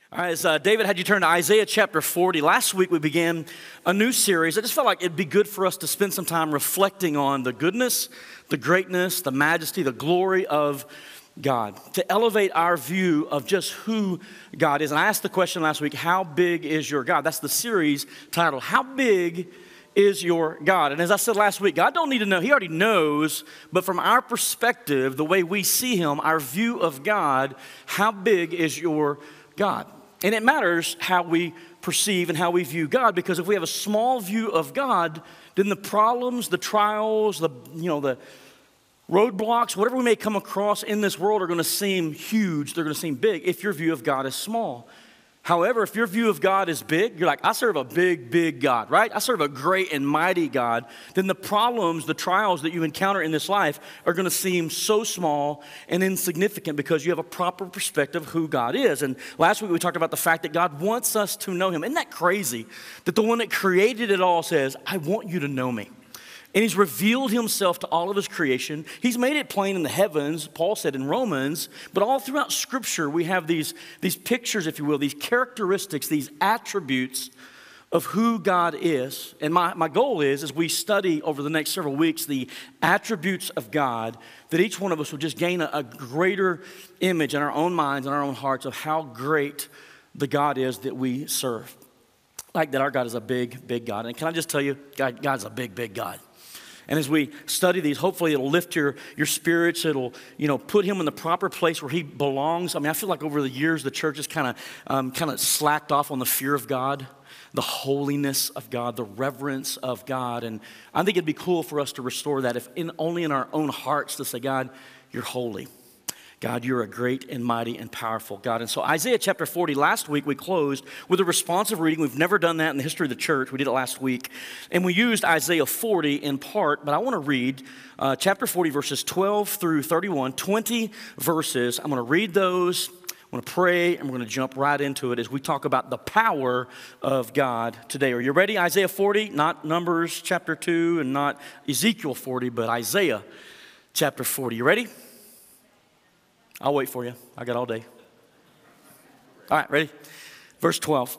All right, as David had you turn to Isaiah chapter 40, last week we began a new series. I just felt like it'd be good for us to spend some time reflecting on the goodness, the greatness, the majesty, the glory of God, to elevate our view of just who God is. And I asked the question last week, how big is your God? That's the series title, How Big is Your God? And as I said last week, God don't need to know. He already knows. But from our perspective, the way we see him, our view of God, how big is your God? And it matters how we perceive and how we view God, because if we have a small view of God, then the problems, the trials, the roadblocks, whatever we may come across in this world are going to seem huge. They're going to seem big if your view of God is small. However, if your view of God is big, you're like, I serve a big, big God, right? I serve a great and mighty God. Then the problems, the trials that you encounter in this life are going to seem so small and insignificant because you have a proper perspective of who God is. And last week we talked about the fact that God wants us to know him. Isn't that crazy? That the one that created it all says, I want you to know me. And he's revealed himself to all of his creation. He's made it plain in the heavens, Paul said in Romans. But all throughout Scripture, we have these pictures, if you will, these characteristics, these attributes of who God is. And my goal is, as we study over the next several weeks, the attributes of God, that each one of us will just gain a greater image in our own minds and our own hearts of how great the God is that we serve. Like that our God is a big, big God. And can I just tell you, God's a big, big God. And as we study these, hopefully it'll lift your spirits. It'll, put him in the proper place where he belongs. I mean, I feel like over the years the church has kind of slacked off on the fear of God, the holiness of God, the reverence of God. And I think it'd be cool for us to restore that, if only in our own hearts, to say, God, you're holy. God, you're a great and mighty and powerful God. And so Isaiah chapter 40, last week we closed with a responsive reading. We've never done that in the history of the church. We did it last week. And we used Isaiah 40 in part, but I want to read chapter 40, verses 12 through 31, 20 verses. I'm going to read those. I'm going to pray, and we're going to jump right into it as we talk about the power of God today. Are you ready? Isaiah 40, not Numbers chapter 2 and not Ezekiel 40, but Isaiah chapter 40. You ready? I'll wait for you. I got all day. All right, ready? Verse 12.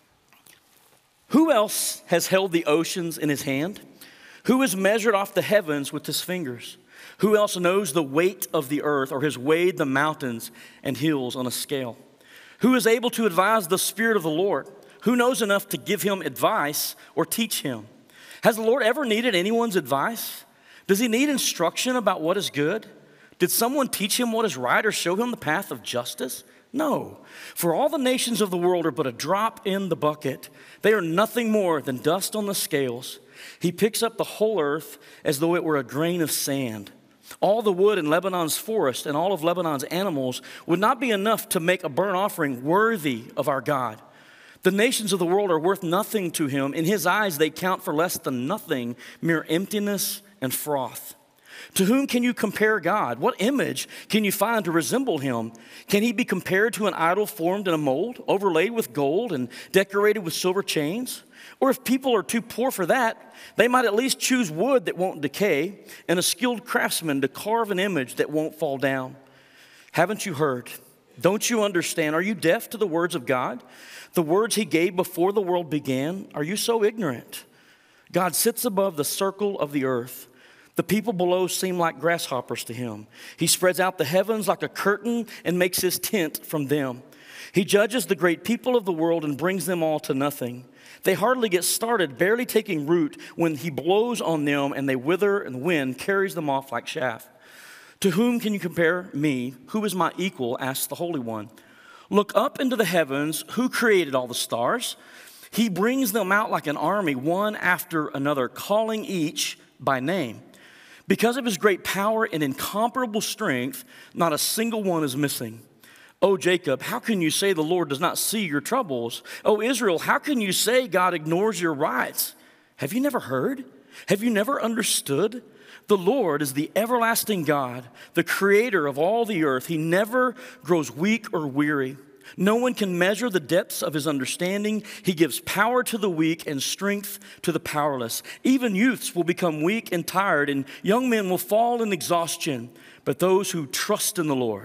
Who else has held the oceans in his hand? Who has measured off the heavens with his fingers? Who else knows the weight of the earth, or has weighed the mountains and hills on a scale? Who is able to advise the Spirit of the Lord? Who knows enough to give him advice or teach him? Has the Lord ever needed anyone's advice? Does he need instruction about what is good? Did someone teach him what is right or show him the path of justice? No, for all the nations of the world are but a drop in the bucket. They are nothing more than dust on the scales. He picks up the whole earth as though it were a grain of sand. All the wood in Lebanon's forest and all of Lebanon's animals would not be enough to make a burnt offering worthy of our God. The nations of the world are worth nothing to him. In his eyes they count for less than nothing, mere emptiness and froth. To whom can you compare God? What image can you find to resemble him? Can he be compared to an idol formed in a mold, overlaid with gold and decorated with silver chains? Or if people are too poor for that, they might at least choose wood that won't decay and a skilled craftsman to carve an image that won't fall down. Haven't you heard? Don't you understand? Are you deaf to the words of God? The words he gave before the world began? Are you so ignorant? God sits above the circle of the earth. The people below seem like grasshoppers to him. He spreads out the heavens like a curtain and makes his tent from them. He judges the great people of the world and brings them all to nothing. They hardly get started, barely taking root, when he blows on them and they wither, and the wind carries them off like chaff. To whom can you compare me? Who is my equal? Asks the Holy One. Look up into the heavens. Who created all the stars? He brings them out like an army, one after another, calling each by name. Because of his great power and incomparable strength, not a single one is missing. O Jacob, how can you say the Lord does not see your troubles? O Israel, how can you say God ignores your rights? Have you never heard? Have you never understood? The Lord is the everlasting God, the creator of all the earth. He never grows weak or weary. No one can measure the depths of his understanding. He gives power to the weak and strength to the powerless. Even youths will become weak and tired, and young men will fall in exhaustion. But those who trust in the Lord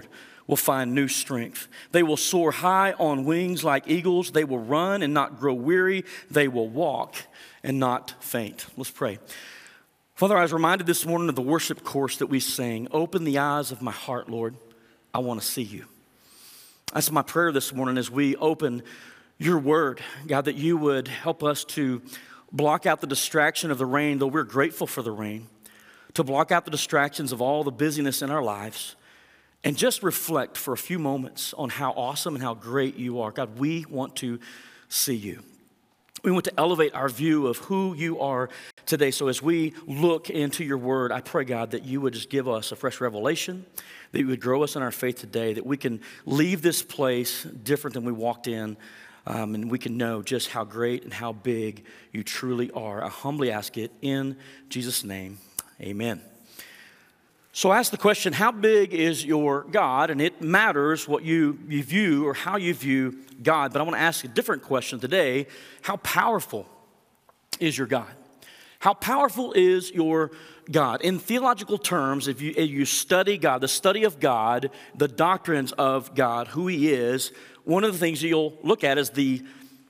will find new strength. They will soar high on wings like eagles. They will run and not grow weary. They will walk and not faint. Let's pray. Father, I was reminded this morning of the worship course that we sang. Open the eyes of my heart, Lord. I want to see you. That's my prayer this morning as we open your word, God, that you would help us to block out the distraction of the rain, though we're grateful for the rain, to block out the distractions of all the busyness in our lives, and just reflect for a few moments on how awesome and how great you are. God, we want to see you. We want to elevate our view of who you are today. So as we look into your word, I pray, God, that you would just give us a fresh revelation, that you would grow us in our faith today, that we can leave this place different than we walked in, and we can know just how great and how big you truly are. I humbly ask it in Jesus' name. Amen. So I ask the question, how big is your God? And it matters what you view or how you view God. But I want to ask a different question today. How powerful is your God? How powerful is your God? In theological terms, if you study God, the study of God, the doctrines of God, who he is, one of the things you'll look at is the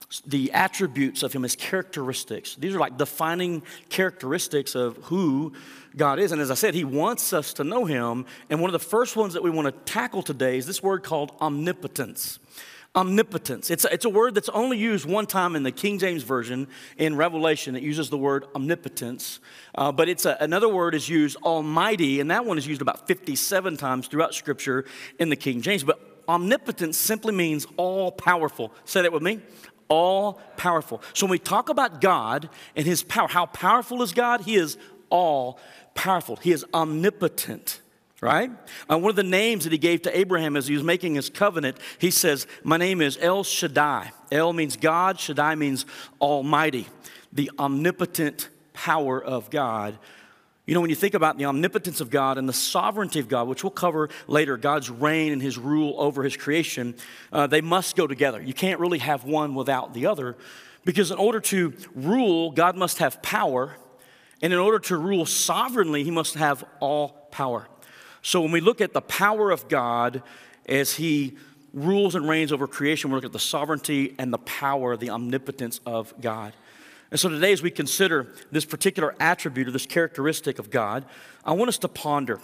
attributes of him, his characteristics. These are like defining characteristics of who God is. And as I said, he wants us to know him. And one of the first ones that we want to tackle today is this word called omnipotence. Omnipotence. It's a word that's only used one time in the King James Version in Revelation. It uses the word omnipotence. But another word is used, almighty, and that one is used about 57 times throughout Scripture in the King James. But omnipotence simply means all-powerful. Say that with me. All powerful. So when we talk about God and his power, how powerful is God? He is all powerful. He is omnipotent, right? One of the names that he gave to Abraham as he was making his covenant, he says, my name is El Shaddai. El means God, Shaddai means almighty. The omnipotent power of God. You know, when you think about the omnipotence of God and the sovereignty of God, which we'll cover later, God's reign and his rule over his creation, they must go together. You can't really have one without the other, because in order to rule, God must have power, and in order to rule sovereignly, he must have all power. So when we look at the power of God as he rules and reigns over creation, we look at the sovereignty and the power, the omnipotence of God. And so today, as we consider this particular attribute or this characteristic of God, I want us to ponder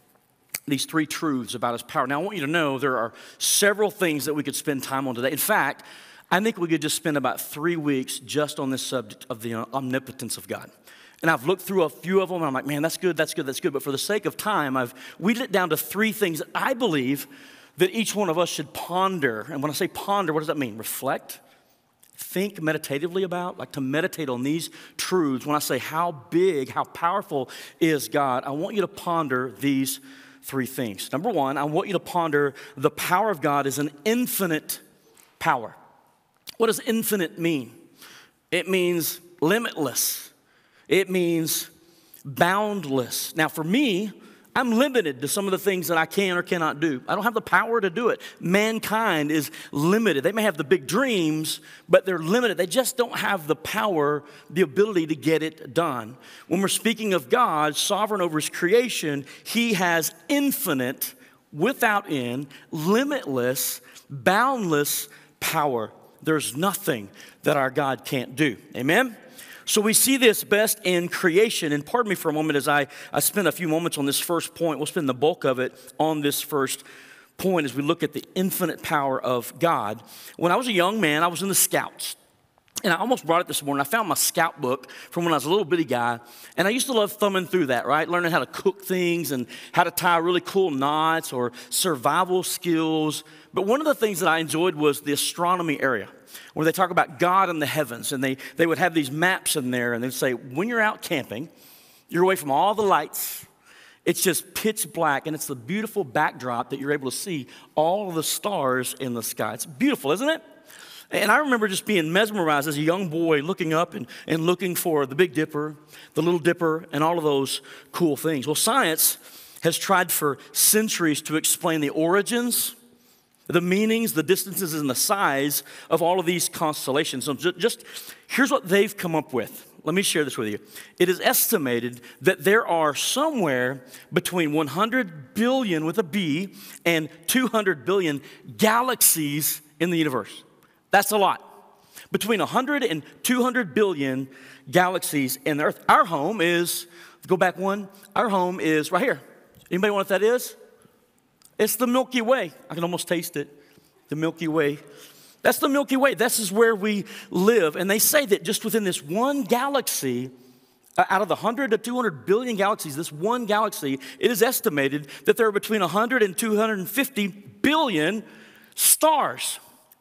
these three truths about his power. Now, I want you to know there are several things that we could spend time on today. In fact, I think we could just spend about 3 weeks just on this subject of the omnipotence of God. And I've looked through a few of them, and I'm like, man, that's good, that's good, that's good. But for the sake of time, I've weeded it down to 3 things that I believe that each one of us should ponder. And when I say ponder, what does that mean? Reflect. Think meditatively about, like to meditate on these truths. When I say how big, how powerful is God, I want you to ponder these 3 things. Number 1, I want you to ponder the power of God is an infinite power. What does infinite mean? It means limitless. It means boundless. Now for me, I'm limited to some of the things that I can or cannot do. I don't have the power to do it. Mankind is limited. They may have the big dreams, but they're limited. They just don't have the power, the ability to get it done. When we're speaking of God, sovereign over his creation, he has infinite, without end, limitless, boundless power. There's nothing that our God can't do. Amen? So we see this best in creation. And pardon me for a moment as I spend a few moments on this first point. We'll spend the bulk of it on this first point as we look at the infinite power of God. When I was a young man, I was in the Scouts. And I almost brought it this morning. I found my scout book from when I was a little bitty guy. And I used to love thumbing through that, right? Learning how to cook things and how to tie really cool knots or survival skills. But one of the things that I enjoyed was the astronomy area, where they talk about God in the heavens. And they would have these maps in there. And they'd say, when you're out camping, you're away from all the lights. It's just pitch black. And it's the beautiful backdrop that you're able to see all of the stars in the sky. It's beautiful, isn't it? And I remember just being mesmerized as a young boy, looking up and looking for the Big Dipper, the Little Dipper, and all of those cool things. Well, science has tried for centuries to explain the origins, the meanings, the distances, and the size of all of these constellations. So just here's what they've come up with. let me share this with you. It is estimated that there are somewhere between 100 billion with a B and 200 billion galaxies in the universe. That's a lot. Between 100 and 200 billion galaxies in the earth. Our home is, go back one, our home is right here. Anybody know what that is? It's the Milky Way. I can almost taste it. The Milky Way. That's the Milky Way. This is where we live. And they say that just within this one galaxy, out of the 100 to 200 billion galaxies, this one galaxy, it is estimated that there are between 100 and 250 billion stars.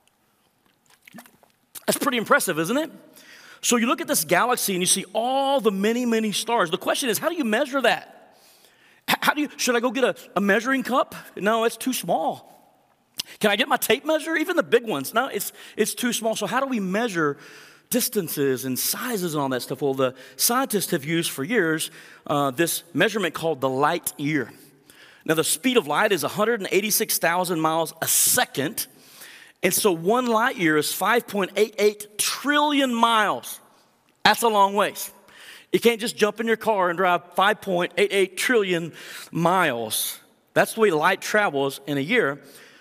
That's pretty impressive, isn't it? So you look at this galaxy and you see all the many, many stars. The question is, how do you measure that? Should I go get a measuring cup? No, it's too small. Can I get my tape measure? Even the big ones. No, it's too small. So how do we measure distances and sizes and all that stuff? Well, the scientists have used for years this measurement called the light year. Now, the speed of light is 186,000 miles a second. And so 1 light year is 5.88 trillion miles. That's a long ways. You can't just jump in your car and drive 5.88 trillion miles. That's the way light travels in a year.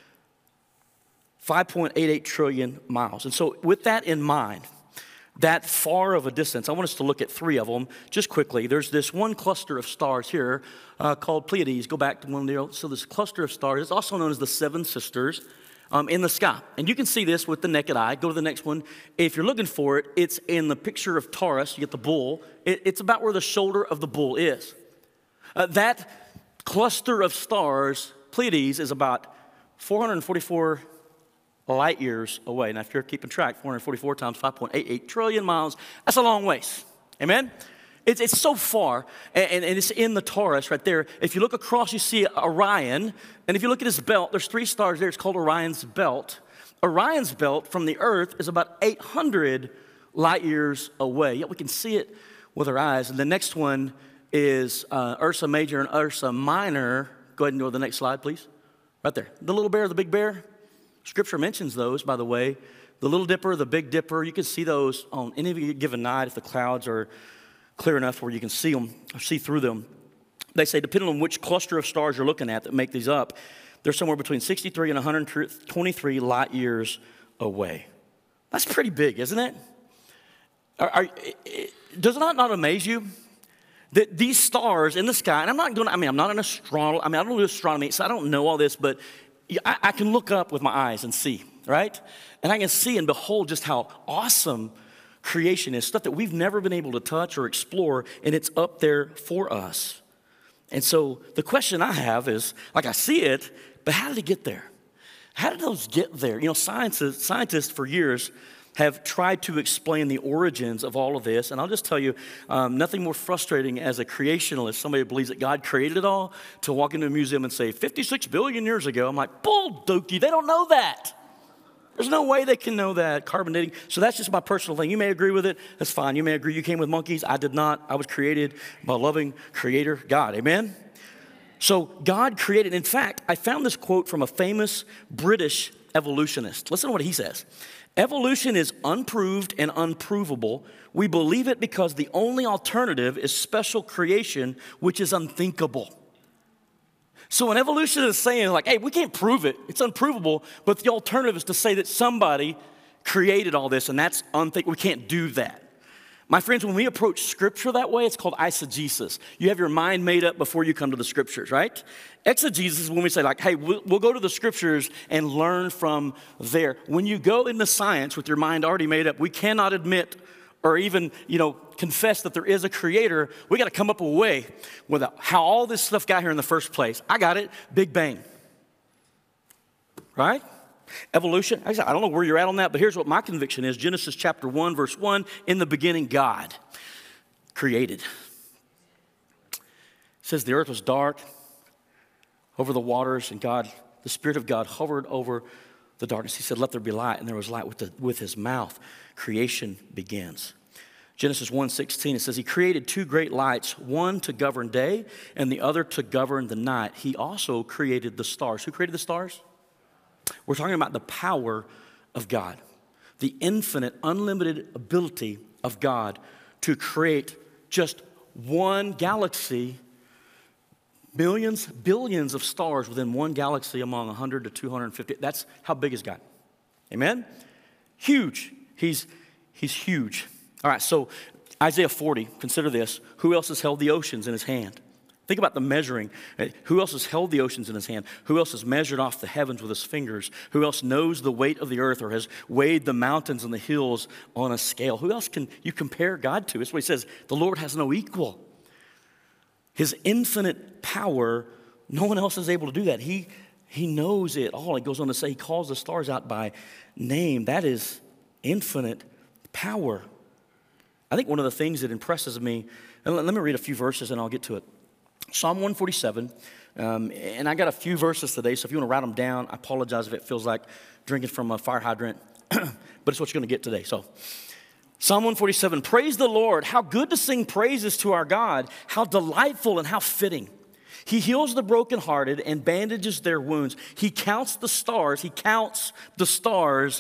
5.88 trillion miles. And so with that in mind, that far of a distance, I want us to look at 3 of them just quickly. There's this one cluster of stars here called Pleiades. Go back to one there. So this cluster of stars is also known as the 7 sisters in the sky. And you can see this with the naked eye. Go to the next one. If you're looking for it, it's in the picture of Taurus. You get the bull. It's about where the shoulder of the bull is. That cluster of stars, Pleiades, is about 444 light years away. Now, if you're keeping track, 444 times 5.88 trillion miles, that's a long ways. Amen? It's so far, and it's in the Taurus right there. If you look across, you see Orion, and if you look at his belt, there's 3 stars there. It's called Orion's belt. Orion's belt from the Earth is about 800 light years away. Yet we can see it with our eyes. And the next one is Ursa Major and Ursa Minor. Go ahead and go to the next slide, please. Right there. The little bear, the big bear. Scripture mentions those, by the way. The Little Dipper, the Big Dipper, you can see those on any given night if the clouds are clear enough where you can see them, or see through them. They say, depending on which cluster of stars you're looking at that make these up, they're somewhere between 63 and 123 light years away. That's pretty big, isn't it? Does it not amaze you that these stars in the sky, and I'm not an astronomer, I don't do astronomy, so I don't know all this, but I can look up with my eyes and see, right? And I can see and behold just how awesome creation is, stuff that we've never been able to touch or explore, and it's up there for us. And so the question I have is, like, I see it, but how did it get there? How did those get there? You know, scientists for years have tried to explain the origins of all of this. And I'll just tell you, nothing more frustrating as a creationalist, somebody who believes that God created it all, to walk into a museum and say, 56 billion years ago. I'm like, bull dokey, they don't know that. There's no way they can know that, carbon dating. So that's just my personal thing. You may agree with it. That's fine. You may agree you came with monkeys. I did not. I was created by a loving creator, God. Amen? So God created. In fact, I found this quote from a famous British evolutionist. Listen to what he says. Evolution is unproved and unprovable. We believe it because the only alternative is special creation, which is unthinkable. So an evolutionist is saying, like, hey, we can't prove it. It's unprovable. But the alternative is to say that somebody created all this, and that's unthinkable. We can't do that. My friends, when we approach Scripture that way, it's called eisegesis. You have your mind made up before you come to the Scriptures, right? Exegesis is when we say, like, hey, we'll go to the Scriptures and learn from there. When you go into science with your mind already made up, we cannot admit or even, confess that there is a creator. We got to come up with a way with how all this stuff got here in the first place. I got it. Big Bang. Right? Evolution. I don't know where you're at on that, but here's what my conviction is. Genesis chapter 1, verse 1, in the beginning, God created. It says the earth was dark over the waters, and God, the Spirit of God, hovered over the darkness. He said, let there be light, and there was light. With his mouth, creation begins. Genesis 1:16, it says, he created 2 great lights, one to govern day and the other to govern the night. He also created the stars. Who created the stars? We're talking about the power of God, the infinite, unlimited ability of God to create just one galaxy, millions, billions of stars within one galaxy among 100 to 250. That's how big is God. Amen? Huge. He's huge. All right, so Isaiah 40, consider this. Who else has held the oceans in his hand? Think about the measuring. Who else has held the oceans in his hand? Who else has measured off the heavens with his fingers? Who else knows the weight of the earth or has weighed the mountains and the hills on a scale? Who else can you compare God to? That's what he says. The Lord has no equal. His infinite power, no one else is able to do that. He knows it all. He goes on to say he calls the stars out by name. That is infinite power. I think one of the things that impresses me, and let me read a few verses and I'll get to it. Psalm 147, and I got a few verses today, so if you want to write them down, I apologize if it feels like drinking from a fire hydrant, but it's what you're going to get today. So, Psalm 147, praise the Lord. How good to sing praises to our God. How delightful and how fitting. He heals the brokenhearted and bandages their wounds. He counts the stars. He counts the stars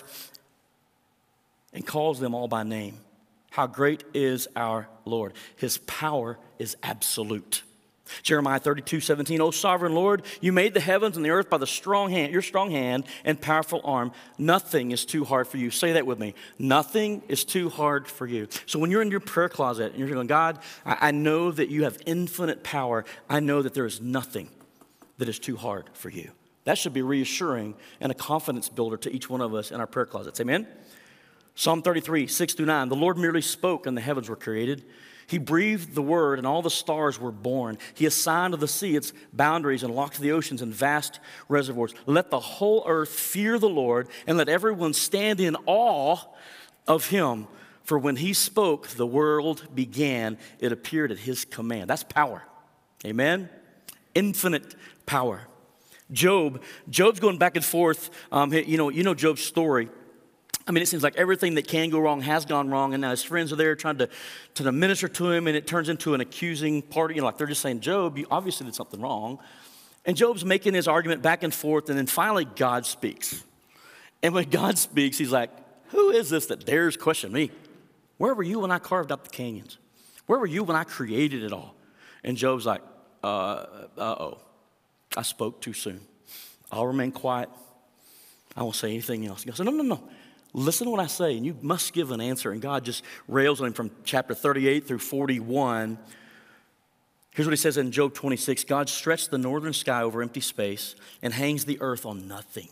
and calls them all by name. How great is our Lord. His power is absolute. Jeremiah 32:17, O sovereign Lord, you made the heavens and the earth by the strong hand, your strong hand and powerful arm. Nothing is too hard for you. Say that with me. Nothing is too hard for you. So when you're in your prayer closet and you're going, God, I know that you have infinite power. I know that there is nothing that is too hard for you. That should be reassuring and a confidence builder to each one of us in our prayer closets. Amen? Psalm 33, 6-9, the Lord merely spoke and the heavens were created. He breathed the word and all the stars were born. He assigned to the sea its boundaries and locked the oceans in vast reservoirs. Let the whole earth fear the Lord and let everyone stand in awe of him. For when he spoke, the world began. It appeared at his command. That's power. Amen? Infinite power. Job's going back and forth. You know Job's story. I mean, it seems like everything that can go wrong has gone wrong, and now his friends are there trying to minister to him, and it turns into an accusing party. Like they're just saying, Job, you obviously did something wrong. And Job's making his argument back and forth, and then finally God speaks. And when God speaks, he's like, who is this that dares question me? Where were you when I carved up the canyons? Where were you when I created it all? And Job's like, I spoke too soon. I'll remain quiet. I won't say anything else. He goes, no. Listen to what I say, and you must give an answer. And God just rails on him from chapter 38 through 41. Here's what he says in Job 26. God stretched the northern sky over empty space and hangs the earth on nothing.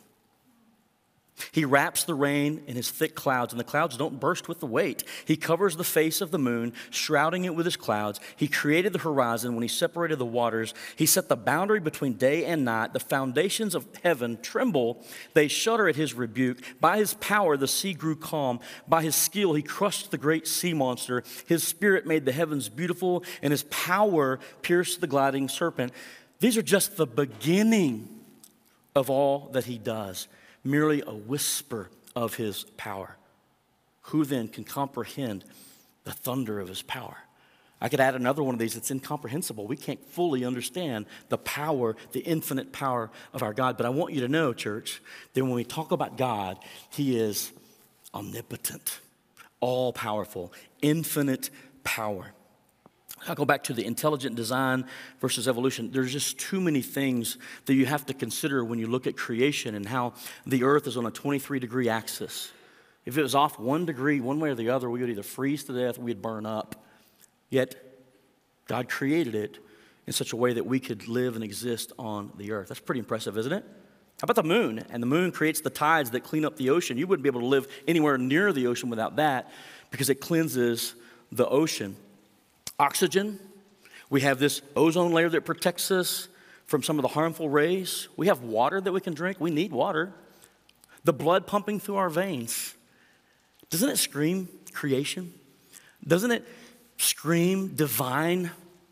He wraps the rain in his thick clouds, and the clouds don't burst with the weight. He covers the face of the moon, shrouding it with his clouds. He created the horizon when he separated the waters. He set the boundary between day and night. The foundations of heaven tremble. They shudder at his rebuke. By his power, the sea grew calm. By his skill, he crushed the great sea monster. His spirit made the heavens beautiful, and his power pierced the gliding serpent. These are just the beginning of all that he does. Merely a whisper of his power. Who then can comprehend the thunder of his power? I could add another one of these that's incomprehensible. We can't fully understand the power, the infinite power of our God. But I want you to know, church, that when we talk about God, he is omnipotent, all-powerful, infinite power. I'll go back to the intelligent design versus evolution. There's just too many things that you have to consider when you look at creation and how the earth is on a 23-degree axis. If it was off 1 degree, one way or the other, we would either freeze to death or we'd burn up. Yet, God created it in such a way that we could live and exist on the earth. That's pretty impressive, isn't it? How about the moon? And the moon creates the tides that clean up the ocean. You wouldn't be able to live anywhere near the ocean without that because it cleanses the ocean. Oxygen, we have this ozone layer that protects us from some of the harmful rays. We have water that we can drink. We need water. The blood pumping through our veins. Doesn't it scream creation? Doesn't it scream divine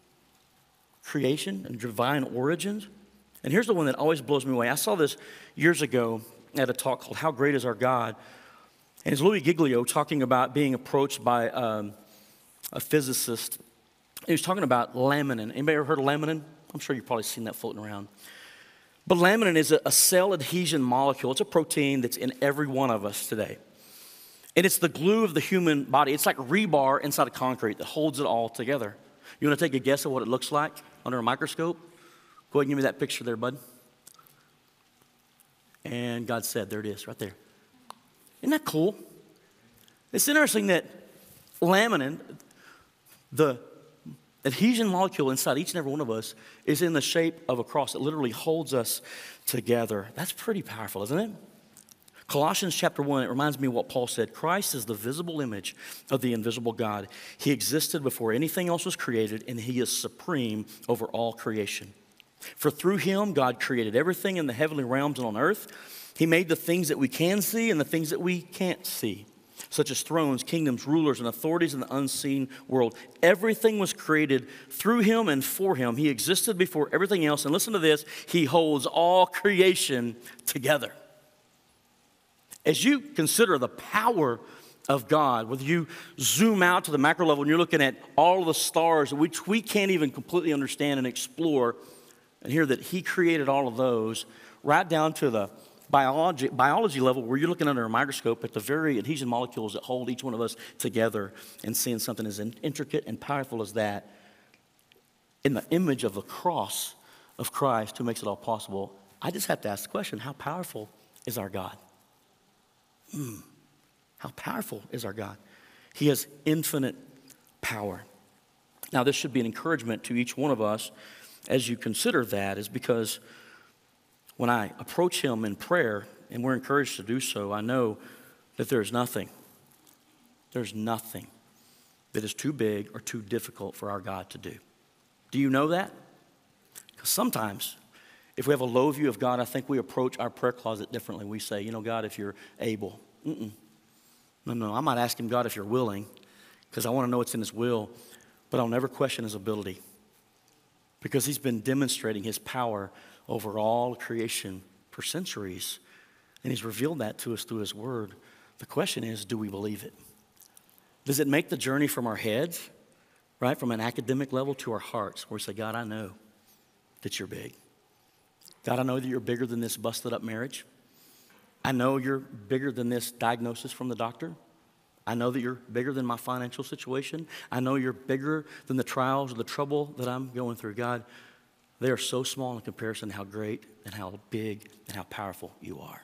creation and divine origins? And here's the one that always blows me away. I saw this years ago at a talk called How Great Is Our God? And it's Louis Giglio talking about being approached by a physicist. He was talking about laminin. Anybody ever heard of laminin? I'm sure you've probably seen that floating around. But laminin is a cell adhesion molecule. It's a protein that's in every one of us today. And it's the glue of the human body. It's like rebar inside of concrete that holds it all together. You want to take a guess at what it looks like under a microscope? Go ahead and give me that picture there, bud. And God said, there it is, right there. Isn't that cool? It's interesting that laminin, the adhesion molecule inside each and every one of us, is in the shape of a cross. It literally holds us together. That's pretty powerful, isn't it? Colossians chapter 1, it reminds me of what Paul said. Christ is the visible image of the invisible God. He existed before anything else was created, and he is supreme over all creation. For through him, God created everything in the heavenly realms and on earth. He made the things that we can see and the things that we can't see, such as thrones, kingdoms, rulers, and authorities in the unseen world. Everything was created through him and for him. He existed before everything else. And listen to this, he holds all creation together. As you consider the power of God, whether you zoom out to the macro level and you're looking at all of the stars which we can't even completely understand and explore, and hear that he created all of those, right down to the biology level where you're looking under a microscope at the very adhesion molecules that hold each one of us together and seeing something as intricate and powerful as that in the image of the cross of Christ who makes it all possible. I just have to ask the question, how powerful is our God? How powerful is our God? He has infinite power. Now, this should be an encouragement to each one of us as you consider that, is because when I approach him in prayer, and we're encouraged to do so, I know that there's nothing that is too big or too difficult for our God to do. Do you know that? Because sometimes, if we have a low view of God, I think we approach our prayer closet differently. We say, God, if you're able. No, I might ask him, God, if you're willing, because I want to know what's in his will, but I'll never question his ability, because he's been demonstrating his power over all creation for centuries, and he's revealed that to us through his word. The question is, do we believe it? Does it make the journey from our heads, right, from an academic level to our hearts, where we say, God, I know that you're big. God, I know that you're bigger than this busted up marriage. I know you're bigger than this diagnosis from the doctor. I know that you're bigger than my financial situation. I know you're bigger than the trials or the trouble that I'm going through. God, they are so small in comparison to how great and how big and how powerful you are.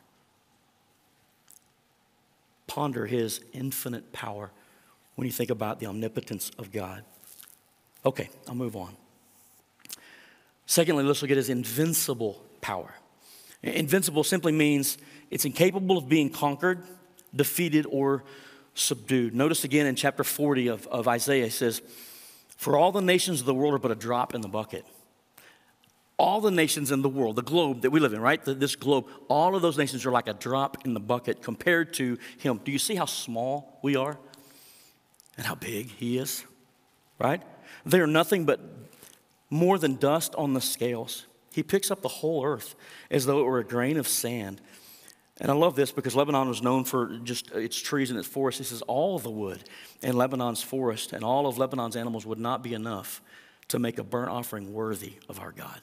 Ponder his infinite power when you think about the omnipotence of God. Okay, I'll move on. Secondly, let's look at his invincible power. Invincible simply means it's incapable of being conquered, defeated, or subdued. Notice again in chapter 40 of Isaiah, it says, for all the nations of the world are but a drop in the bucket. All the nations in the world, the globe that we live in, right? This globe, all of those nations are like a drop in the bucket compared to him. Do you see how small we are and how big he is, right? They are nothing but more than dust on the scales. He picks up the whole earth as though it were a grain of sand. And I love this because Lebanon was known for just its trees and its forests. He says all the wood in Lebanon's forest and all of Lebanon's animals would not be enough to make a burnt offering worthy of our God.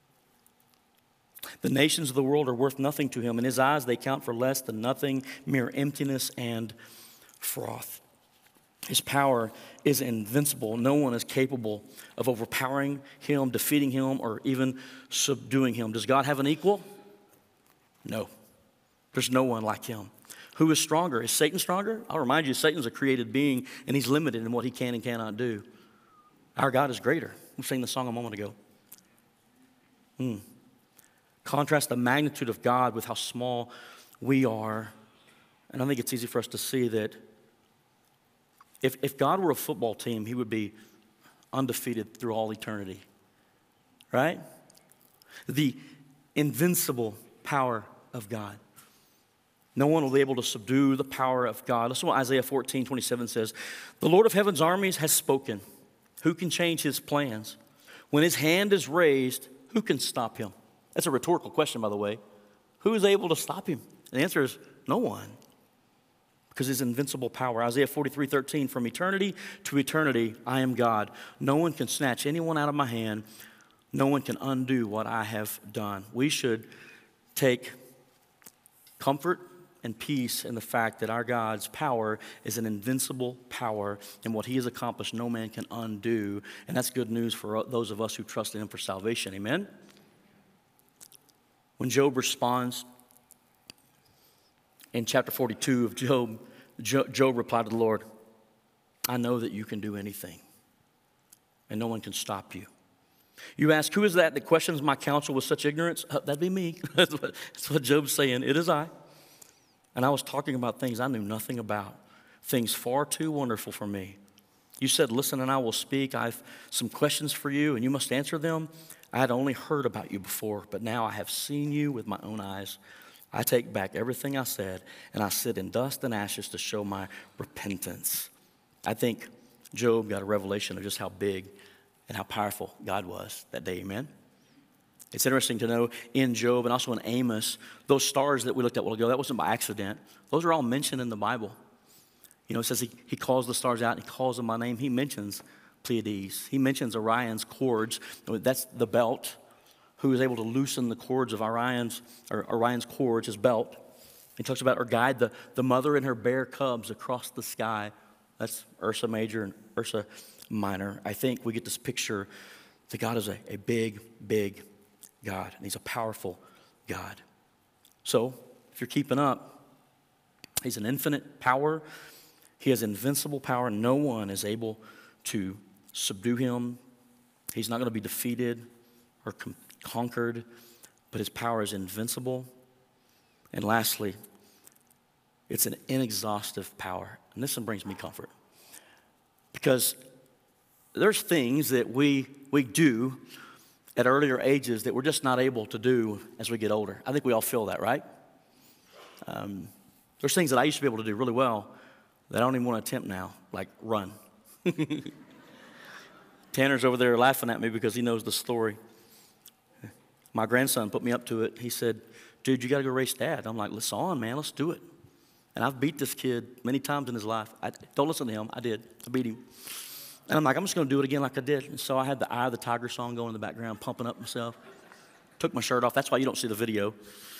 The nations of the world are worth nothing to him. In his eyes, they count for less than nothing, mere emptiness and froth. His power is invincible. No one is capable of overpowering him, defeating him, or even subduing him. Does God have an equal? No. There's no one like him. Who is stronger? Is Satan stronger? I'll remind you, Satan's a created being, and he's limited in what he can and cannot do. Our God is greater. We sang the song a moment ago. Contrast the magnitude of God with how small we are. And I think it's easy for us to see that if God were a football team, he would be undefeated through all eternity, right? The invincible power of God. No one will be able to subdue the power of God. Listen to what Isaiah 14:27 says. The Lord of heaven's armies has spoken. Who can change his plans? When his hand is raised, who can stop him? That's a rhetorical question, by the way. Who is able to stop him? The answer is no one. Because his invincible power. Isaiah 43:13, from eternity to eternity, I am God. No one can snatch anyone out of my hand. No one can undo what I have done. We should take comfort and peace in the fact that our God's power is an invincible power, and what he has accomplished no man can undo. And that's good news for those of us who trust in him for salvation. Amen? When Job responds in chapter 42 of Job, Job replied to the Lord, I know that you can do anything, and no one can stop you. You ask, who is that questions my counsel with such ignorance? That'd be me. That's what Job's saying. It is I. And I was talking about things I knew nothing about, things far too wonderful for me. You said, listen, and I will speak. I have some questions for you, and you must answer them. I had only heard about you before, but now I have seen you with my own eyes. I take back everything I said, and I sit in dust and ashes to show my repentance. I think Job got a revelation of just how big and how powerful God was that day, amen? It's interesting to know in Job and also in Amos, those stars that we looked at a while ago, that wasn't by accident. Those are all mentioned in the Bible. You know, it says he calls the stars out and he calls them by name. He mentions Pleiades. He mentions Orion's cords. That's the belt. Who is able to loosen the cords of Orion's cords, his belt. He talks about or guide the mother and her bear cubs across the sky. That's Ursa Major and Ursa Minor. I think we get this picture that God is a big, big God, and he's a powerful God. So, if you're keeping up, he's an infinite power. He has invincible power. No one is able to subdue him. He's not going to be defeated or conquered, but his power is invincible. And lastly, it's an inexhaustive power. And this one brings me comfort. Because there's things that we do at earlier ages that we're just not able to do as we get older. I think we all feel that, right? There's things that I used to be able to do really well that I don't even want to attempt now, like run. Tanner's over there laughing at me because he knows the story. My grandson put me up to it. He said, dude, you got to go race Dad. I'm like, let's on, man. Let's do it. And I've beat this kid many times in his life. Don't listen to him. I did. I beat him. And I'm like, I'm just going to do it again like I did. And so I had the Eye of the Tiger song going in the background, pumping up myself. Took my shirt off. That's why you don't see the video.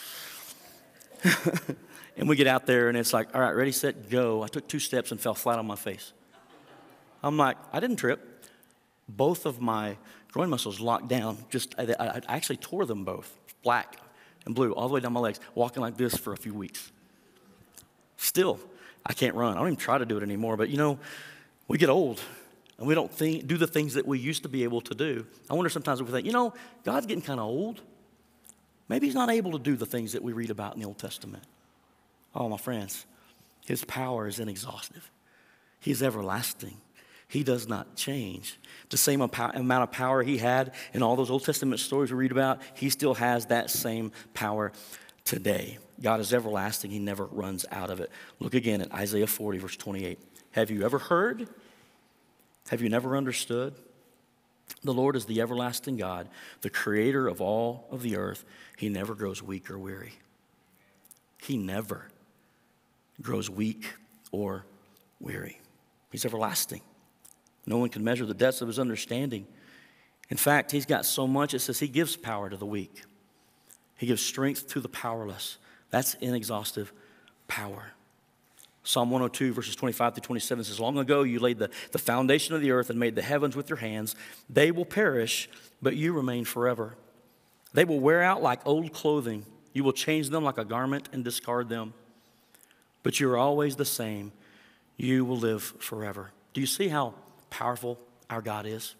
And we get out there, and it's like, all right, ready, set, go. I took 2 steps and fell flat on my face. I'm like, I didn't trip. Both of my groin muscles locked down. I actually tore them both, black and blue, all the way down my legs, walking like this for a few weeks. Still, I can't run. I don't even try to do it anymore. But, you know, we get old, and we don't do the things that we used to be able to do. I wonder sometimes if we think, you know, God's getting kind of old. Maybe he's not able to do the things that we read about in the Old Testament. Oh, my friends, his power is inexhaustive. He's everlasting. He does not change. The same amount of power he had in all those Old Testament stories we read about, he still has that same power today. God is everlasting. He never runs out of it. Look again at Isaiah 40, verse 28. Have you ever heard? Have you never understood? The Lord is the everlasting God, the creator of all of the earth. He never grows weak or weary. He never grows weak or weary. He's everlasting. No one can measure the depths of his understanding. In fact, he's got so much, it says he gives power to the weak. He gives strength to the powerless. That's inexhaustive power. Psalm 102, verses 25 through 27 says, long ago you laid the foundation of the earth and made the heavens with your hands. They will perish, but you remain forever. They will wear out like old clothing. You will change them like a garment and discard them. But you are always the same. You will live forever. Do you see how powerful our God is?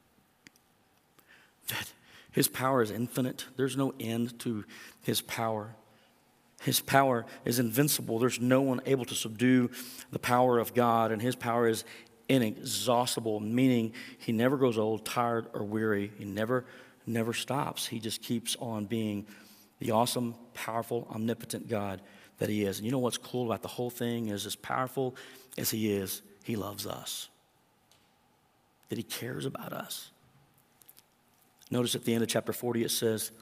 That his power is infinite. There's no end to his power. His power is invincible. There's no one able to subdue the power of God, and his power is inexhaustible, meaning he never grows old, tired, or weary. He never stops. He just keeps on being the awesome, powerful, omnipotent God that he is. And you know what's cool about the whole thing is, as powerful as he is, he loves us. That he cares about us. Notice at the end of chapter 40 it says,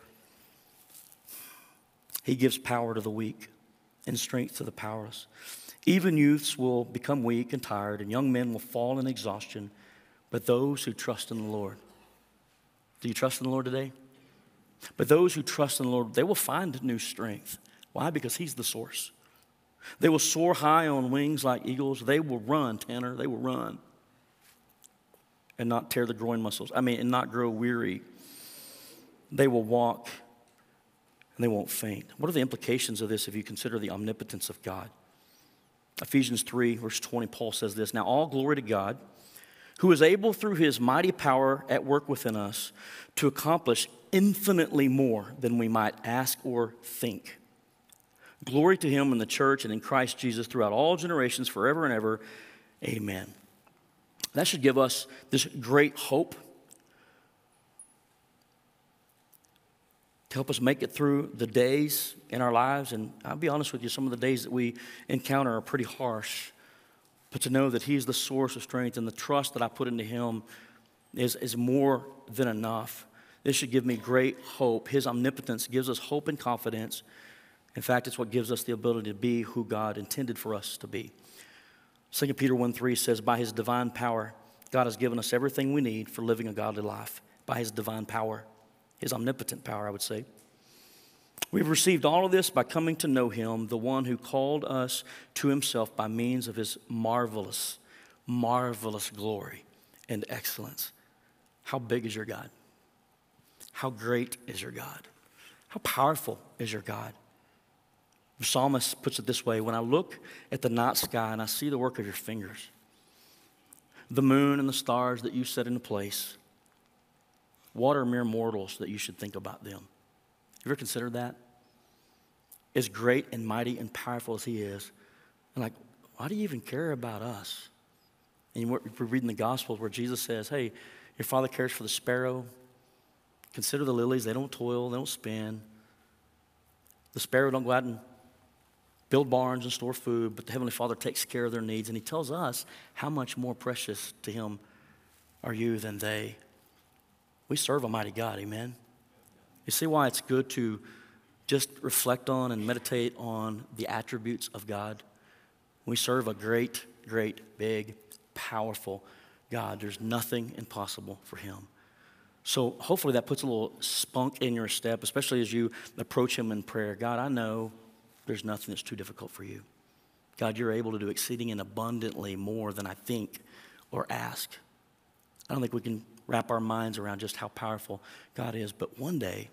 he gives power to the weak and strength to the powerless. Even youths will become weak and tired, and young men will fall in exhaustion, but those who trust in the Lord. Do you trust in the Lord today? But those who trust in the Lord, they will find new strength. Why? Because he's the source. They will soar high on wings like eagles. They will run, Tanner. They will run and not tear the groin muscles. And not grow weary. They will walk and they won't faint. What are the implications of this if you consider the omnipotence of God? Ephesians 3, verse 20, Paul says this, "Now all glory to God, who is able through his mighty power at work within us to accomplish infinitely more than we might ask or think. Glory to him in the church and in Christ Jesus throughout all generations, forever and ever. Amen." That should give us this great hope to help us make it through the days in our lives. And I'll be honest with you, some of the days that we encounter are pretty harsh. But to know that he's the source of strength and the trust that I put into him is more than enough. This should give me great hope. His omnipotence gives us hope and confidence. In fact, it's what gives us the ability to be who God intended for us to be. 2 Peter 1:3 says, "By his divine power, God has given us everything we need for living a godly life." By his divine power. His omnipotent power, I would say. We've received all of this by coming to know him, the one who called us to himself by means of his marvelous, marvelous glory and excellence. How big is your God? How great is your God? How powerful is your God? The psalmist puts it this way, "When I look at the night sky and I see the work of your fingers, the moon and the stars that you set into place, what are mere mortals that you should think about them?" You ever considered that? As great and mighty and powerful as he is, and why do you even care about us? And we're reading the Gospels where Jesus says, "Hey, your Father cares for the sparrow. Consider the lilies. They don't toil, they don't spin. The sparrow don't go out and build barns and store food, but the Heavenly Father takes care of their needs." And he tells us how much more precious to him are you than they. We serve a mighty God, amen? You see why it's good to just reflect on and meditate on the attributes of God? We serve a great, great, big, powerful God. There's nothing impossible for him. So hopefully that puts a little spunk in your step, especially as you approach him in prayer. God, I know there's nothing that's too difficult for you. God, you're able to do exceeding and abundantly more than I think or ask. I don't think we can wrap our minds around just how powerful God is. But one day,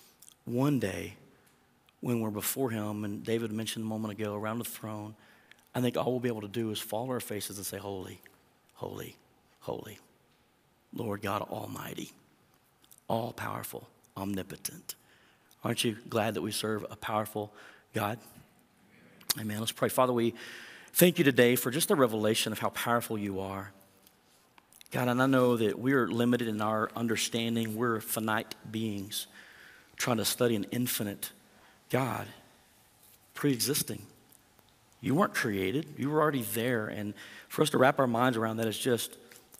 when we're before him, and David mentioned a moment ago, around the throne, I think all we'll be able to do is fall on our faces and say, "Holy, holy, holy, Lord God Almighty, all-powerful, omnipotent." Aren't you glad that we serve a powerful God? Amen. Let's pray. Father, we thank you today for just the revelation of how powerful you are. God, and I know that we're limited in our understanding. We're finite beings trying to study an infinite God, pre-existing. You weren't created. You were already there. And for us to wrap our minds around that is just,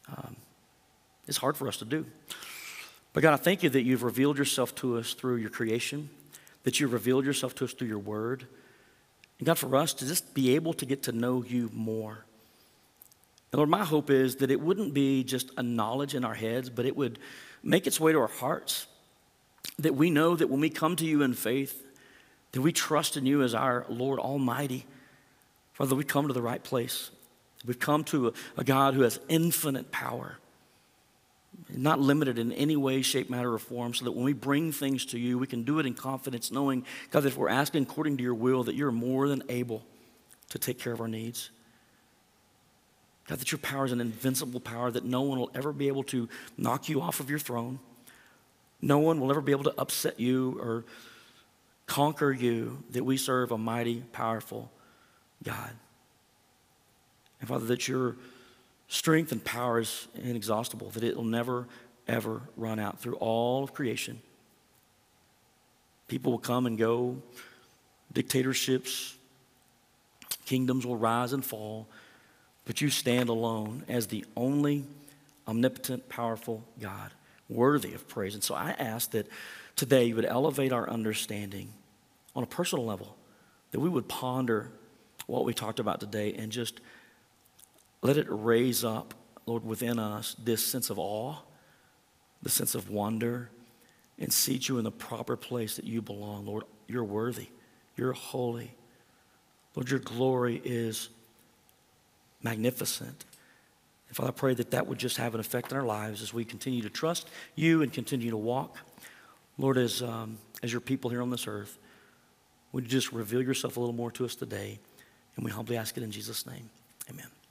it's hard for us to do. But God, I thank you that you've revealed yourself to us through your creation, that you've revealed yourself to us through your word. And God, for us to just be able to get to know you more. And Lord, my hope is that it wouldn't be just a knowledge in our heads, but it would make its way to our hearts. That we know that when we come to you in faith, that we trust in you as our Lord Almighty. Father, we come to the right place. We've come to a God who has infinite power, not limited in any way, shape, matter, or form, so that when we bring things to you, we can do it in confidence, knowing, God, that if we're asking according to your will, that you're more than able to take care of our needs. God, that your power is an invincible power, that no one will ever be able to knock you off of your throne. No one will ever be able to upset you or conquer you, that we serve a mighty, powerful God. And Father, that your strength and power is inexhaustible, that it will never, ever run out through all of creation. People will come and go, dictatorships, kingdoms will rise and fall, but you stand alone as the only omnipotent, powerful God, worthy of praise. And so I ask that today you would elevate our understanding on a personal level, that we would ponder what we talked about today and just let it raise up, Lord, within us this sense of awe, the sense of wonder, and seat you in the proper place that you belong. Lord, you're worthy. You're holy. Lord, your glory is magnificent. And Father, I pray that that would just have an effect in our lives as we continue to trust you and continue to walk. Lord, as your people here on this earth, would you just reveal yourself a little more to us today? And we humbly ask it in Jesus' name. Amen.